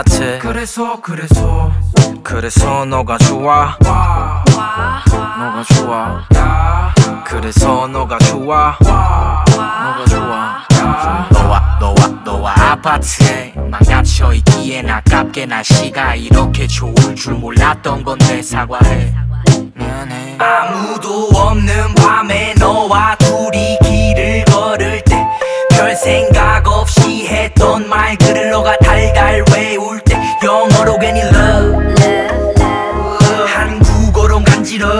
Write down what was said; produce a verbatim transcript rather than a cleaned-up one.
그래서 그래서 그래서 너가 좋아 와 너가 좋아 야 그래서 너가 좋아 너가 좋아 야 너와 너와 너와 아파트에 망갇혀 있기엔 아깝게 날씨가 이렇게 좋을 줄 몰랐던 건데 사과해 미안해. 아무도 없는 밤에 너와 둘이 길을 걸을 때 별 생각 없이 했던 말들을 너가 달달 외울 때 영어로 괜히 love